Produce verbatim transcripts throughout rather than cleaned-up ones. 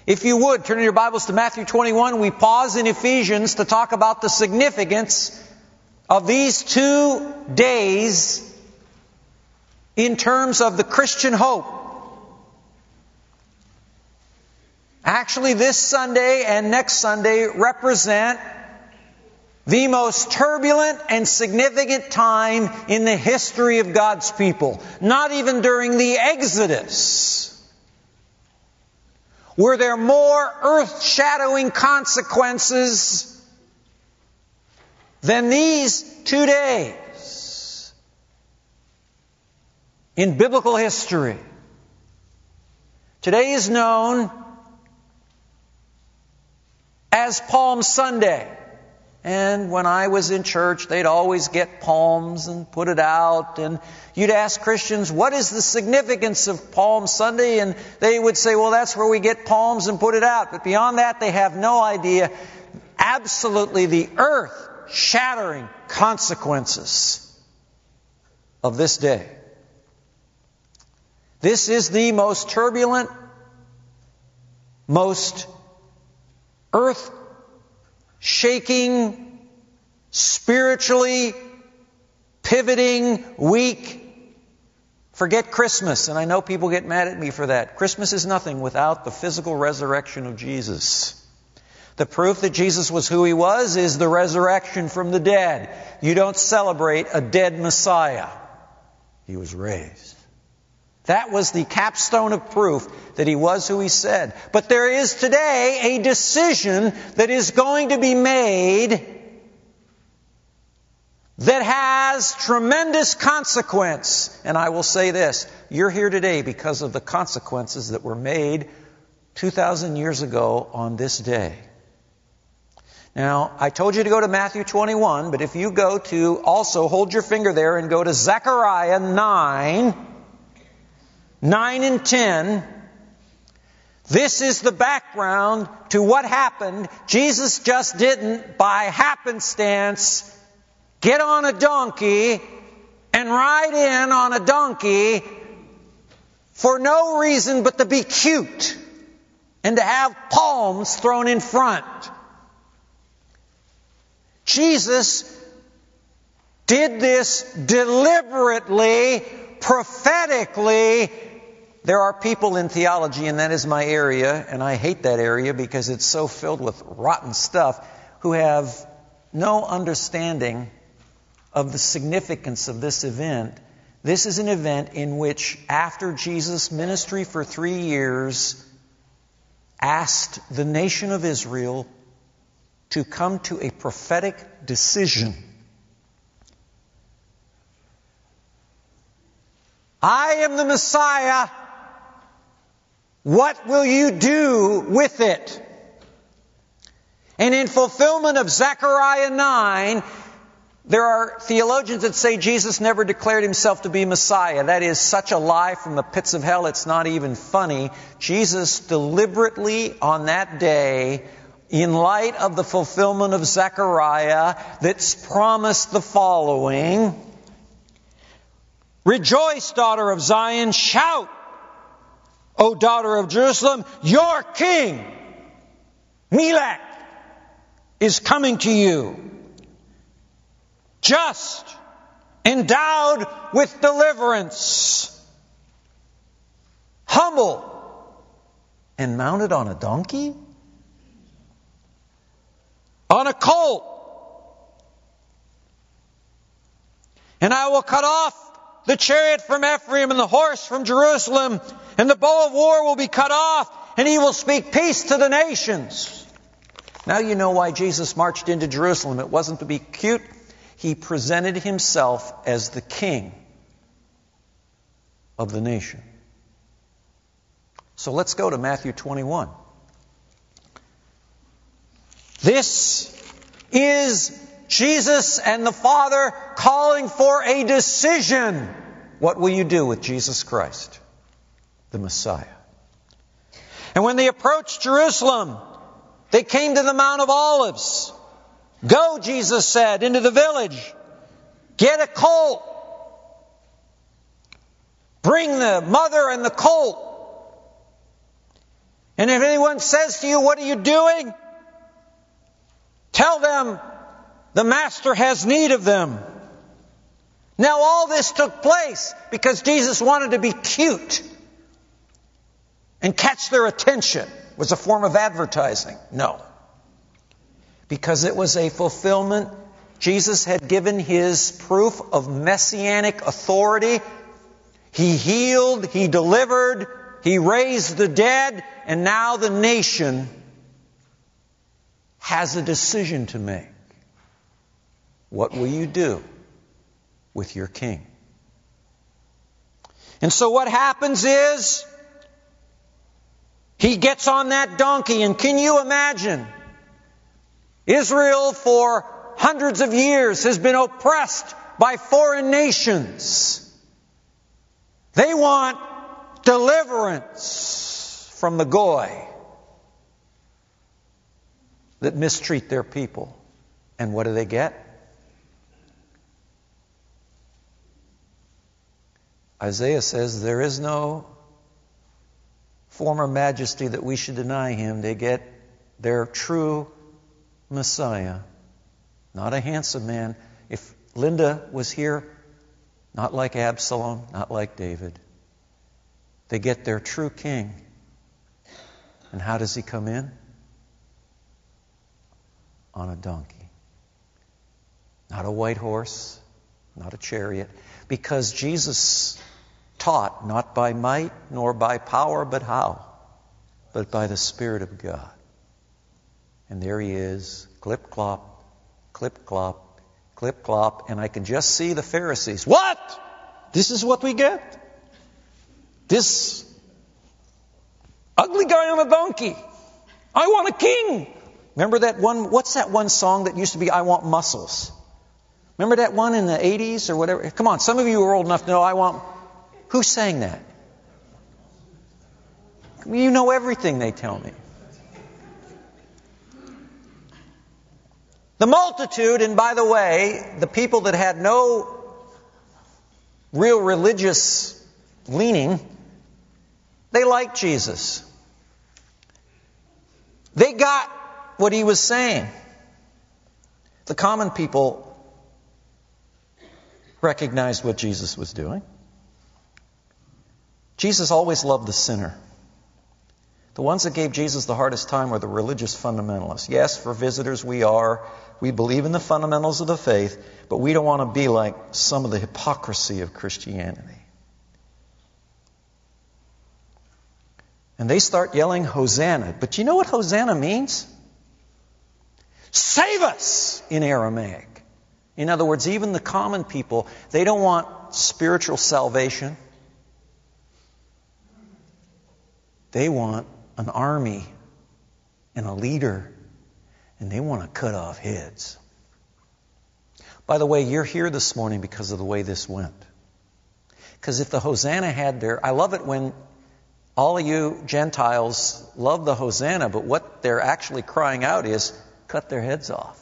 If you would, turn your Bibles to Matthew twenty-one. We pause in Ephesians to talk about the significance of these two days in terms of the Christian hope. Actually, this Sunday and next Sunday represent the most turbulent and significant time in the history of God's people. Not even during the Exodus were there more earth-shadowing consequences than these two days in biblical history. Today is known as Palm Sunday. And when I was in church, they'd always get palms and put it out. And you'd ask Christians, what is the significance of Palm Sunday? And they would say, well, that's where we get palms and put it out. But beyond that, they have no idea absolutely the earth-shattering consequences of this day. This is the most turbulent, most earth-shaking, spiritually pivoting week. Forget Christmas, and I know people get mad at me for that. Christmas is nothing without the physical resurrection of Jesus. The proof that Jesus was who He was is the resurrection from the dead. You don't celebrate a dead Messiah. He was raised. That was the capstone of proof that He was who He said. But there is today a decision that is going to be made that has tremendous consequence. And I will say this, you're here today because of the consequences that were made two thousand years ago on this day. Now, I told you to go to Matthew twenty-one, but if you go to, also hold your finger there and go to Zechariah nine, nine and ten, this is the background to what happened. Jesus just didn't, by happenstance, get on a donkey and ride in on a donkey for no reason but to be cute and to have palms thrown in front. Jesus did this deliberately, prophetically. There are people in theology, and that is my area, and I hate that area because it's so filled with rotten stuff, who have no understanding of the significance of this event. This is an event in which, after Jesus' ministry for three years, asked the nation of Israel to come to a prophetic decision. I am the Messiah. What will you do with it? And in fulfillment of Zechariah nine, there are theologians that say Jesus never declared Himself to be Messiah. That is such a lie from the pits of hell, it's not even funny. Jesus deliberately on that day, in light of the fulfillment of Zechariah, that's promised the following: Rejoice, daughter of Zion, shout, O daughter of Jerusalem, your king, Melech, is coming to you. Just, endowed with deliverance, humble, and mounted on a donkey? On a colt. And I will cut off the chariot from Ephraim and the horse from Jerusalem, and the bow of war will be cut off, and He will speak peace to the nations. Now you know why Jesus marched into Jerusalem. It wasn't to be cute. He presented Himself as the king of the nation. So let's go to Matthew twenty-one. This is Jesus and the Father calling for a decision. What will you do with Jesus Christ, the Messiah? And when they approached Jerusalem, they came to the Mount of Olives. Go, Jesus said, into the village. Get a colt. Bring the mother and the colt. And if anyone says to you, what are you doing? Tell them the master has need of them. Now all this took place because Jesus wanted to be cute and catch their attention. It was a form of advertising. No. Because it was a fulfillment. Jesus had given His proof of messianic authority. He healed, He delivered, He raised the dead, and now the nation has a decision to make. What will you do with your king? And so what happens is, He gets on that donkey, and can you imagine? Israel for hundreds of years has been oppressed by foreign nations. They want deliverance from the Goy that mistreat their people. And what do they get? Isaiah says there is no former majesty that we should deny Him. They get their true Messiah. Not a handsome man. If Linda was here, not like Absalom, not like David. They get their true king. And how does He come in? On a donkey. Not a white horse, not a chariot. Because Jesus taught not by might nor by power, but how? But by the Spirit of God. And there He is, clip-clop, clip-clop, clip-clop, and I can just see the Pharisees. What? This is what we get? This ugly guy on a donkey. I want a king. Remember that one, what's that one song that used to be, I Want Muscles? Remember that one in the eighties or whatever? Come on, some of you are old enough to know I want... Who sang that? You know everything, they tell me. The multitude, and by the way, the people that had no real religious leaning, they liked Jesus. They got what He was saying. The common people recognized what Jesus was doing. Jesus always loved the sinner. The ones that gave Jesus the hardest time were the religious fundamentalists. Yes, for visitors we are. We believe in the fundamentals of the faith, but we don't want to be like some of the hypocrisy of Christianity. And they start yelling, Hosanna. But you know what Hosanna means? Save us, in Aramaic. In other words, even the common people, they don't want spiritual salvation. They want an army and a leader, and they want to cut off heads. By the way, you're here this morning because of the way this went. Because if the Hosanna had their... I love it when all of you Gentiles love the Hosanna, but what they're actually crying out is, cut their heads off.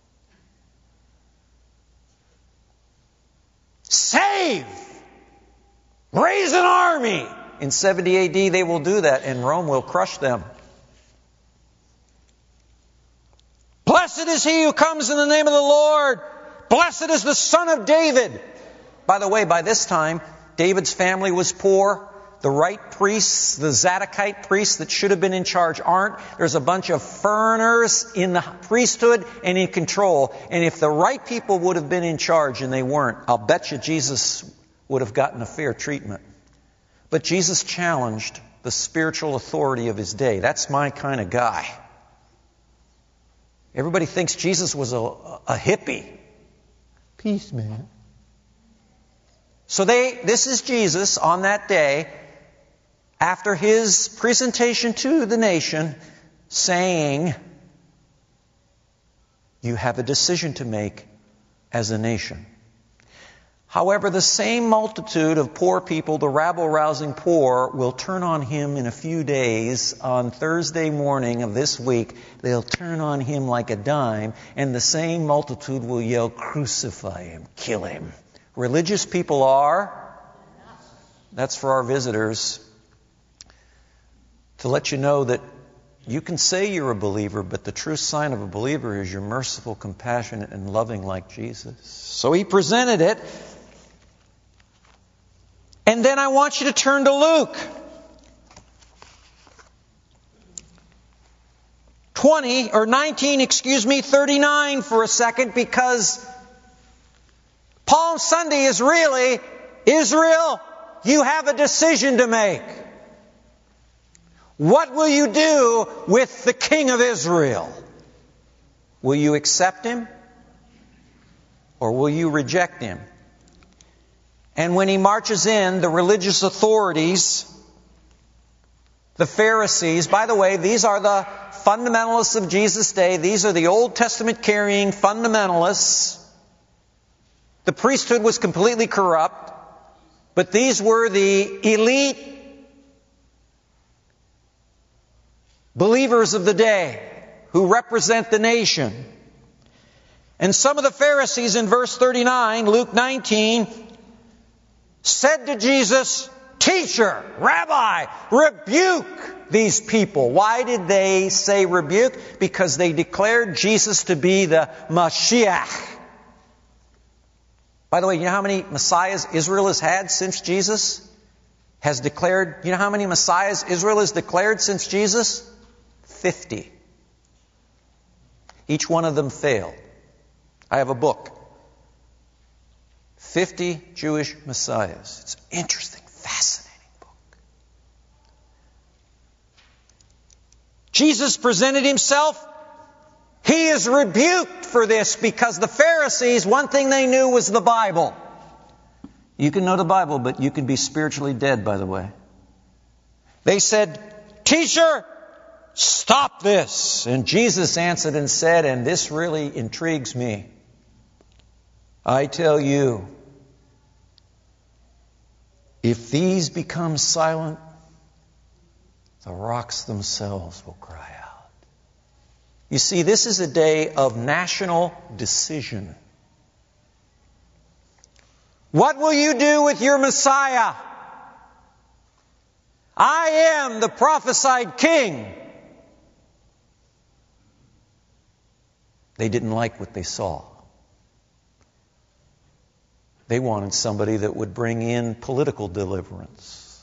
Save! Raise an army! In seventy A D they will do that, and Rome will crush them. Blessed is he who comes in the name of the Lord. Blessed is the Son of David. By the way, by this time, David's family was poor. The right priests, the Zadokite priests that should have been in charge aren't. There's a bunch of foreigners in the priesthood and in control. And if the right people would have been in charge and they weren't, I'll bet you Jesus would have gotten a fair treatment. But Jesus challenged the spiritual authority of His day. That's my kind of guy. Everybody thinks Jesus was a, a hippie. Peace, man. So they, this is Jesus on that day, after His presentation to the nation, saying, you have a decision to make as a nation. However, the same multitude of poor people, the rabble-rousing poor, will turn on Him in a few days. On Thursday morning of this week, they'll turn on Him like a dime, and the same multitude will yell, crucify Him, kill Him. Religious people are, that's for our visitors, to let you know that you can say you're a believer, but the true sign of a believer is you're merciful, compassionate, and loving like Jesus. So he presented it. And then I want you to turn to Luke twenty, or nineteen, excuse me, thirty-nine for a second, because Palm Sunday is really, Israel, you have a decision to make. What will you do with the King of Israel? Will you accept Him? Or will you reject Him? And when He marches in, the religious authorities, the Pharisees, by the way, these are the fundamentalists of Jesus' day. These are the Old Testament carrying fundamentalists. The priesthood was completely corrupt, but these were the elite believers of the day who represent the nation. And some of the Pharisees in verse thirty-nine, Luke nineteen, said to Jesus, "Teacher, Rabbi, rebuke these people." Why did they say rebuke? Because they declared Jesus to be the Mashiach. By the way, you know how many Messiahs Israel has had since Jesus has declared? You know how many Messiahs Israel has declared since Jesus? Fifty. Each one of them failed. I have a book. Fifty Jewish Messiahs. It's an interesting, fascinating book. Jesus presented Himself. He is rebuked for this because the Pharisees, one thing they knew was the Bible. You can know the Bible, but you can be spiritually dead, by the way. They said, "Teacher, stop this." And Jesus answered and said, and this really intrigues me, "I tell you, if these become silent, the rocks themselves will cry out." You see, this is a day of national decision. What will you do with your Messiah? I am the prophesied king. They didn't like what they saw. They wanted somebody that would bring in political deliverance.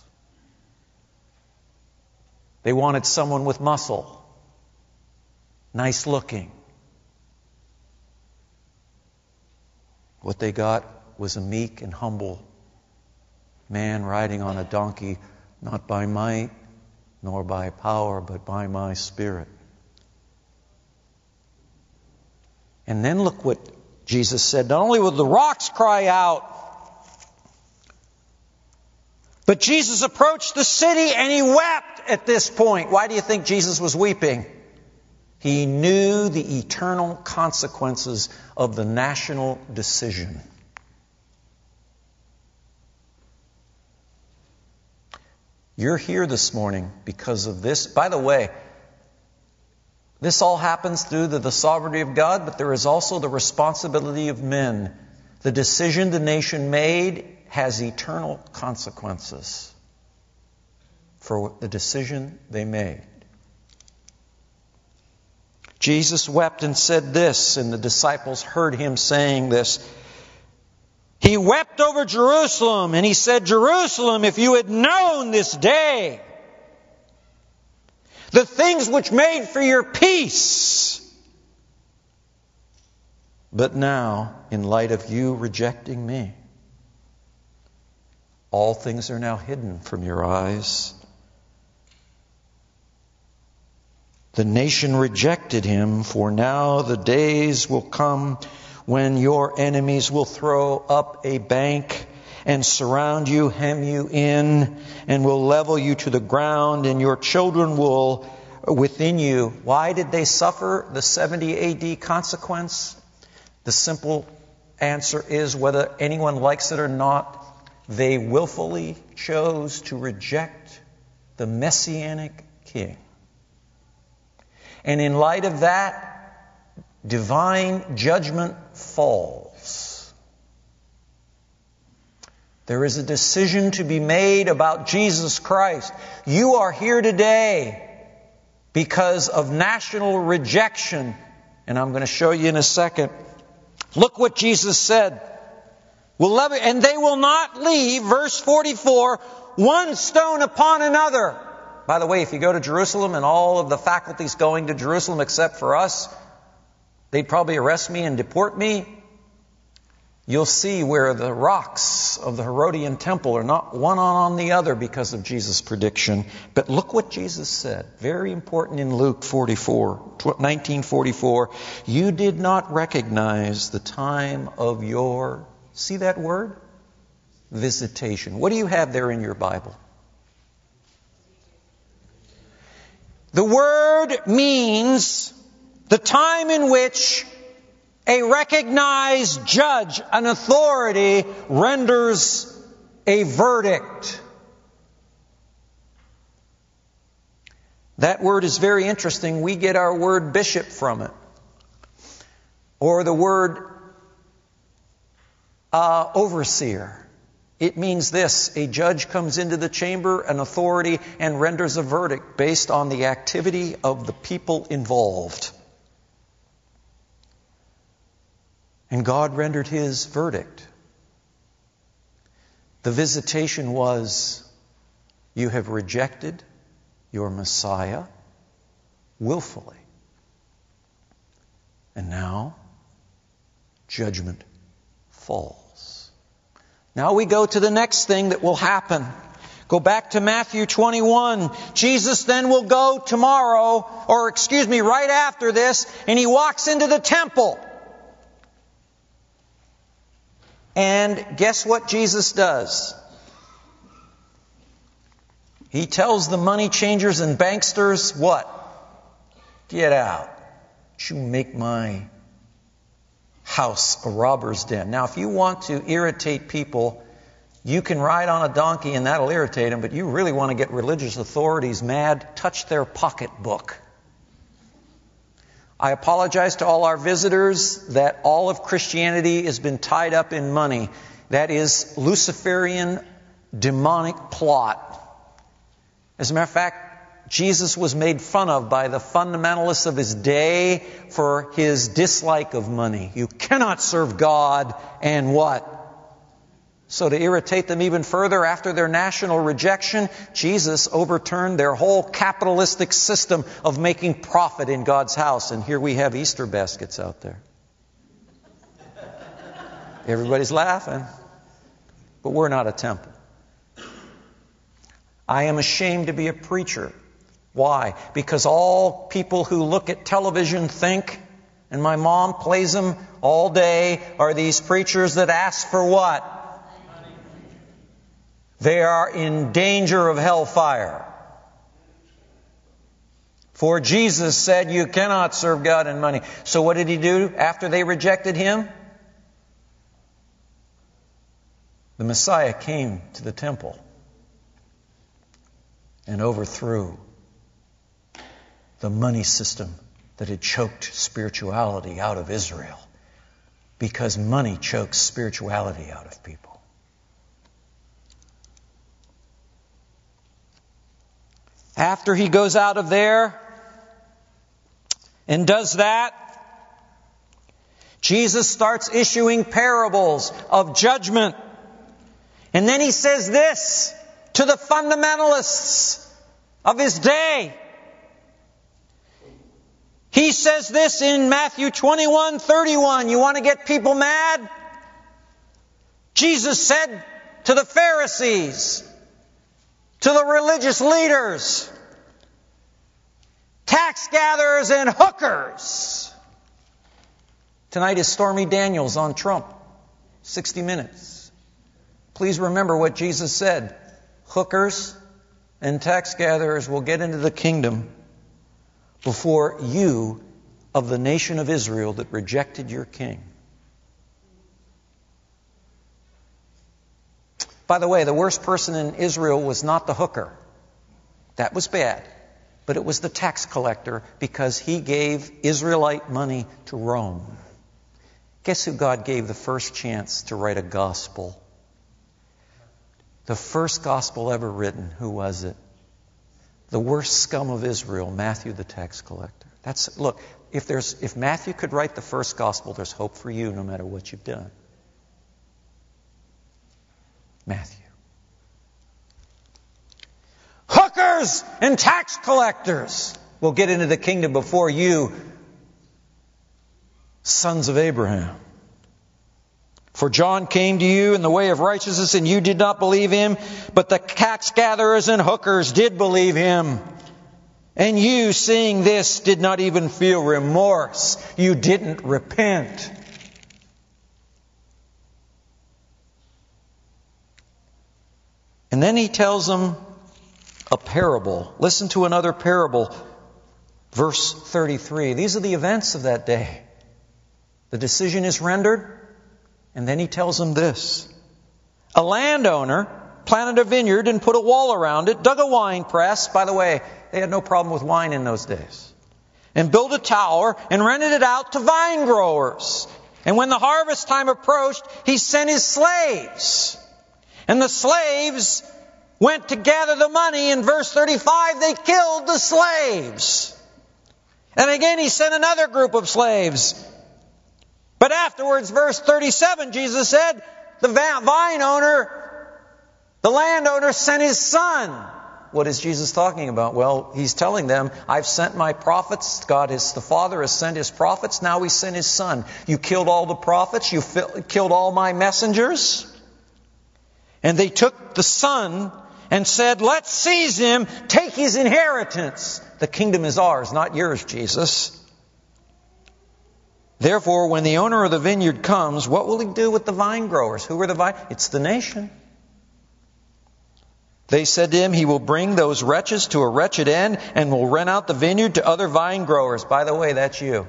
They wanted someone with muscle. Nice looking. What they got was a meek and humble man riding on a donkey, not by might nor by power, but by my Spirit. And then look what Jesus said. Not only will the rocks cry out, but Jesus approached the city and He wept at this point. Why do you think Jesus was weeping? He knew the eternal consequences of the national decision. You're here this morning because of this. By the way, this all happens through the, the sovereignty of God, but there is also the responsibility of men. The decision the nation made has eternal consequences for the decision they made. Jesus wept and said this, and the disciples heard Him saying this. He wept over Jerusalem, and He said, "Jerusalem, if you had known this day the things which made for your peace. But now, in light of you rejecting me, all things are now hidden from your eyes." The nation rejected Him, for now the days will come when your enemies will throw up a bank and surround you, hem you in, and will level you to the ground, and your children will within you. Why did they suffer the seventy A D consequence? The simple answer is, whether anyone likes it or not, they willfully chose to reject the Messianic King. And in light of that, divine judgment falls. There is a decision to be made about Jesus Christ. You are here today because of national rejection. And I'm going to show you in a second. Look what Jesus said. We'll love it. And they will not leave, verse forty-four, one stone upon another. By the way, if you go to Jerusalem and all of the faculty's going to Jerusalem except for us, they'd probably arrest me and deport me. You'll see where the rocks of the Herodian temple are not one on the other because of Jesus' prediction. But look what Jesus said. Very important in Luke forty-four, nineteen forty-four. You did not recognize the time of your, see that word? Visitation. What do you have there in your Bible? The word means the time in which a recognized judge, an authority, renders a verdict. That word is very interesting. We get our word bishop from it. Or the word uh, overseer. It means this: a judge comes into the chamber, an authority, and renders a verdict based on the activity of the people involved. And God rendered His verdict. The visitation was, you have rejected your Messiah willfully. And now, judgment falls. Now we go to the next thing that will happen. Go back to Matthew twenty-one. Jesus then will go tomorrow, or excuse me, right after this, and He walks into the temple. And guess what Jesus does? He tells the money changers and banksters what? Get out. You make my house a robber's den. Now, if you want to irritate people, you can ride on a donkey and that'll irritate them, but you really want to get religious authorities mad, touch their pocketbook. I apologize to all our visitors that all of Christianity has been tied up in money. That is Luciferian demonic plot. As a matter of fact, Jesus was made fun of by the fundamentalists of His day for His dislike of money. You cannot serve God and what? So to irritate them even further, after their national rejection, Jesus overturned their whole capitalistic system of making profit in God's house. And here we have Easter baskets out there. Everybody's laughing. But we're not a temple. I am ashamed to be a preacher. Why? Because all people who look at television think, and my mom plays them all day, are these preachers that ask for what? They are in danger of hellfire. For Jesus said, you cannot serve God and money. So what did He do after they rejected Him? The Messiah came to the temple and overthrew the money system that had choked spirituality out of Israel. Because money chokes spirituality out of people. After He goes out of there and does that, Jesus starts issuing parables of judgment. And then He says this to the fundamentalists of His day. He says this in Matthew twenty-one thirty-one. You want to get people mad? Jesus said to the Pharisees, to the religious leaders, tax gatherers and hookers. Tonight is Stormy Daniels on Trump. sixty minutes. Please remember what Jesus said. Hookers and tax gatherers will get into the kingdom before you of the nation of Israel that rejected your king. By the way, the worst person in Israel was not the hooker. That was bad. But it was the tax collector, because he gave Israelite money to Rome. Guess who God gave the first chance to write a gospel? The first gospel ever written, who was it? The worst scum of Israel, Matthew the tax collector. That's, look, if there's, if Matthew could write the first gospel, there's hope for you no matter what you've done. Matthew. Hookers and tax collectors will get into the kingdom before you, sons of Abraham. For John came to you in the way of righteousness, and you did not believe him, but the tax gatherers and hookers did believe him. And you, seeing this, did not even feel remorse. You didn't repent. And then he tells them a parable. Listen to another parable. Verse thirty-three. These are the events of that day. The decision is rendered. And then he tells them this. A landowner planted a vineyard and put a wall around it, dug a wine press. By the way, they had no problem with wine in those days. And built a tower and rented it out to vine growers. And when the harvest time approached, he sent his slaves. And the slaves went to gather the money. In verse thirty-five, they killed the slaves. And again, he sent another group of slaves. But afterwards, verse thirty-seven, Jesus said, the vine owner, the landowner sent his son. What is Jesus talking about? Well, he's telling them, I've sent my prophets. God is the Father has sent his prophets. Now he sent his son. You killed all the prophets. You killed all my messengers. And they took the son and said, let's seize him, take his inheritance. The kingdom is ours, not yours, Jesus. Therefore, when the owner of the vineyard comes, what will he do with the vine growers? Who are the vine? It's the nation. They said to him, he will bring those wretches to a wretched end and will rent out the vineyard to other vine growers. By the way, that's you.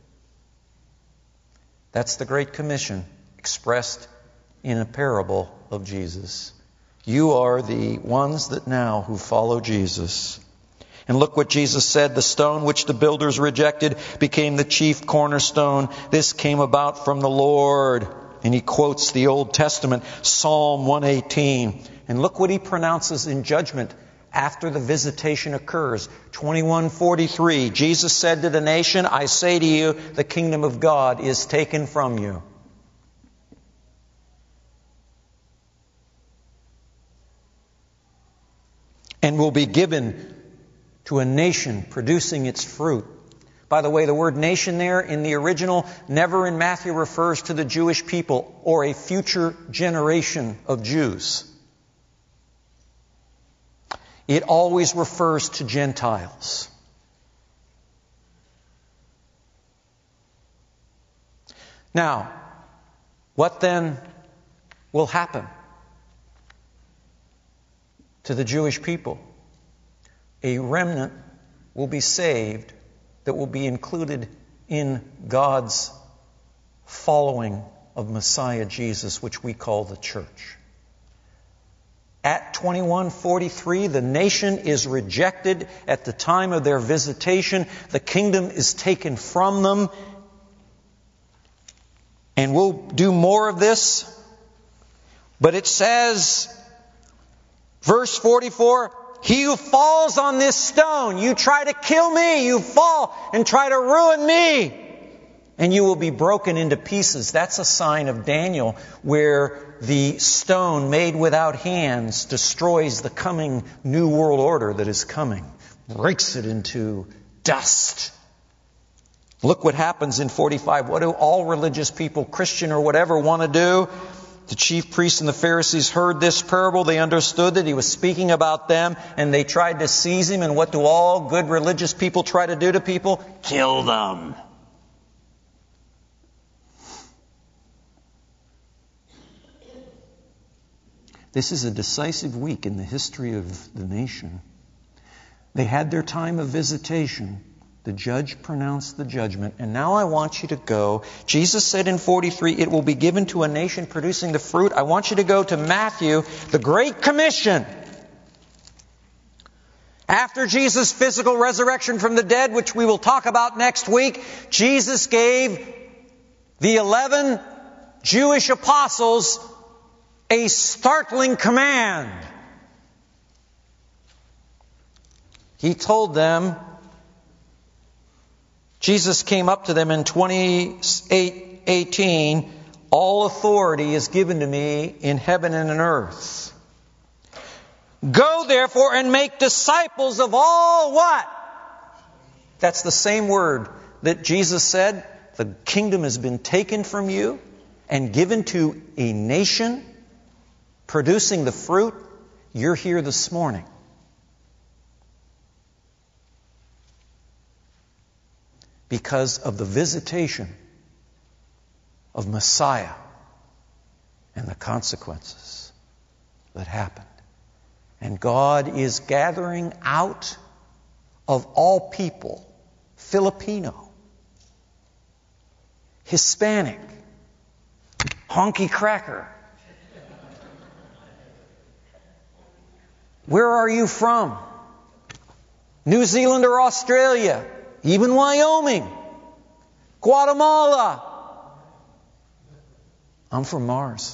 That's the Great Commission expressed in a parable of Jesus. You are the ones that now who follow Jesus. And look what Jesus said, the stone which the builders rejected became the chief cornerstone. This came about from the Lord. And he quotes the Old Testament, Psalm one eighteen. And look what he pronounces in judgment after the visitation occurs. twenty-one forty-three, Jesus said to the nation, I say to you, the kingdom of God is taken from you. And will be given to a nation producing its fruit. By the way, the word nation there in the original never in Matthew refers to the Jewish people or a future generation of Jews. It always refers to Gentiles. Now, what then will happen to the Jewish people? A remnant will be saved that will be included in God's following of Messiah Jesus, which we call the church. At twenty-one forty-three, the nation is rejected at the time of their visitation. The kingdom is taken from them. And we'll do more of this. But it says, verse forty-four, he who falls on this stone, you try to kill me, you fall and try to ruin me, and you will be broken into pieces. That's a sign of Daniel, where the stone made without hands destroys the coming new world order that is coming, breaks it into dust. Look what happens in forty-five. What do all religious people, Christian or whatever, want to do? The chief priests and the Pharisees heard this parable. They understood that he was speaking about them, and they tried to seize him. And what do all good religious people try to do to people? Kill them. This is a decisive week in the history of the nation. They had their time of visitation. The judge pronounced the judgment. And now I want you to go. Jesus said in forty-three, it will be given to a nation producing the fruit. I want you to go to Matthew, the Great Commission. After Jesus' physical resurrection from the dead, which we will talk about next week, Jesus gave the eleven Jewish apostles a startling command. He told them, Jesus came up to them in twenty-eight eighteen, all authority is given to me in heaven and in earth. Go therefore and make disciples of all what? That's the same word that Jesus said, the kingdom has been taken from you and given to a nation producing the fruit. You're here this morning. Because of the visitation of Messiah and the consequences that happened. And God is gathering out of all people, Filipino, Hispanic, honky cracker. Where are you from? New Zealand or Australia? Even Wyoming, Guatemala. I'm from Mars.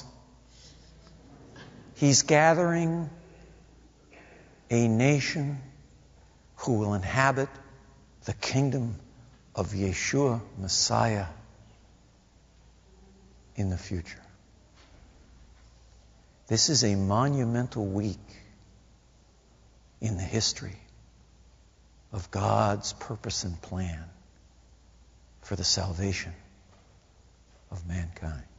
He's gathering a nation who will inhabit the kingdom of Yeshua, Messiah, in the future. This is a monumental week in the history of God's purpose and plan for the salvation of mankind.